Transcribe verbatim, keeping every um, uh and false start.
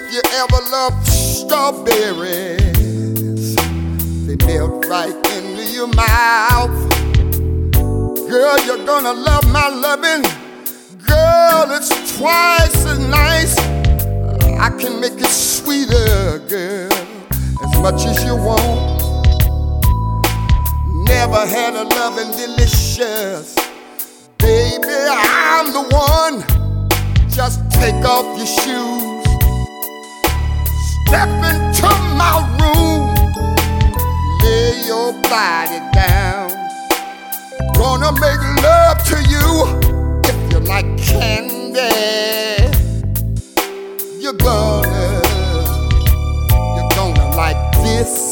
you ever loved strawberries, they melt right into your mouth. Girl, you're gonna love my loving. Girl, it's twice as nice. I can make it sweeter, girl, as much as you want. Never had a loving delicious. Baby, I'm the one. Just take off your shoes, step into my room, lay your body down. Gonna make love to you. If you like candy, you're gonna, you're gonna like this.